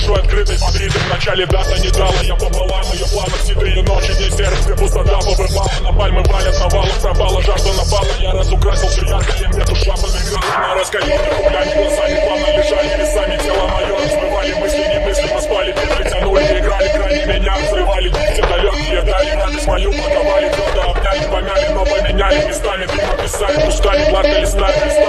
душой открытой. Смотрите, в начале дата не дала. Я пополам ее планах, седые ночи, день серых, где пустота побывала. На пальмы валят навалом, пропала жажда напала. Я разукрасил все яркое, мне душа подыграла. На раскаленных углях глазами плавно лежали весами. Тело мое разбивали, мысли немыслимо спали. Притянули, играли, крайне меня взрывали. Все далекие дали, радость мою паковали. Кто-то обняли, помяли, но поменяли местами. Ты написали, пустали, плакали, листали.